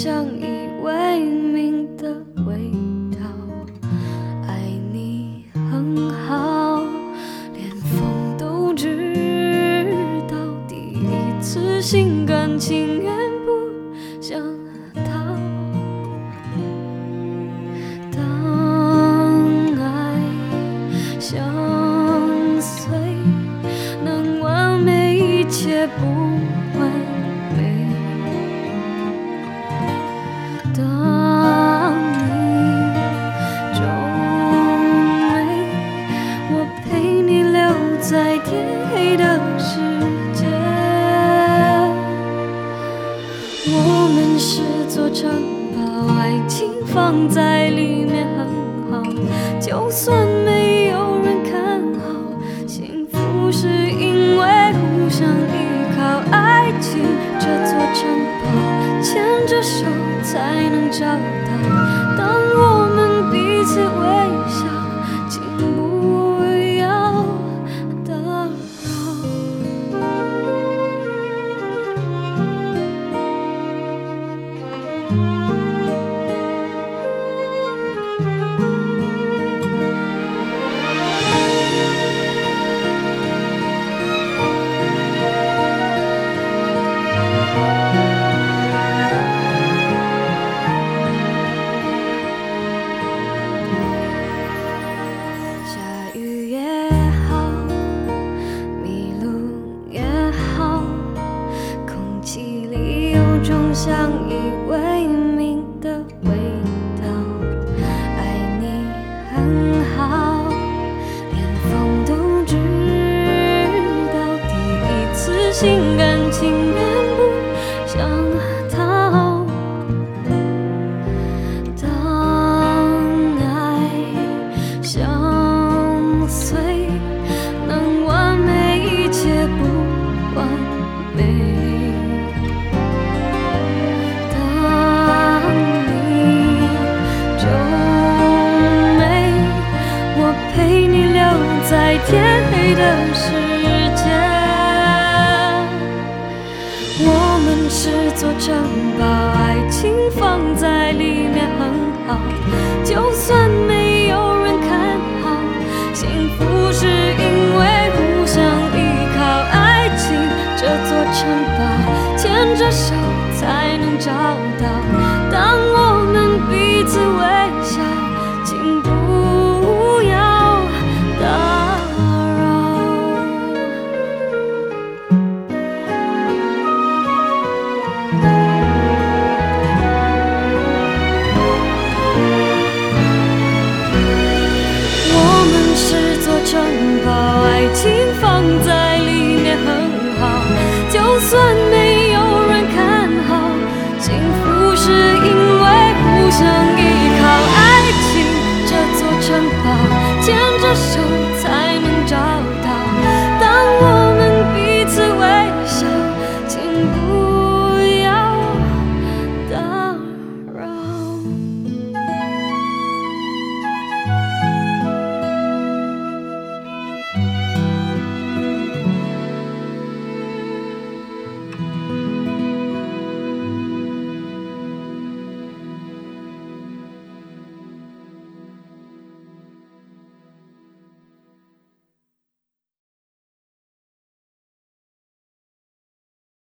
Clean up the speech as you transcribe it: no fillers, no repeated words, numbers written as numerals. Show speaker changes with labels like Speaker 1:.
Speaker 1: 相依为命的味道。爱你很好，连风都知道，第一次心甘情愿不想逃。当爱相随，能完美一切不完美。当你皱眉，我陪你留在天黑的世界。我们是座城堡，爱情放在里面很好，就算没有人看好，幸福是因为互相依靠。爱情这座城堡，牵着手才能找到。当我们彼此微笑，请不要打扰。下雨也好，迷路也好，空气里有种相依为命的味道。爱你很好，连风都知道，第一次心甘情愿不想逃。当爱相随，能完美一切不完美。当你皱眉，我陪你留在天黑的世界。我们是座城堡，爱情放在里面很好，就算没有人看好，幸福是因为互相依靠。爱情这座城堡，牵着手才能找到。当我们彼此微笑，请不要打扰。我们是座城堡，爱情放在里面很好，就算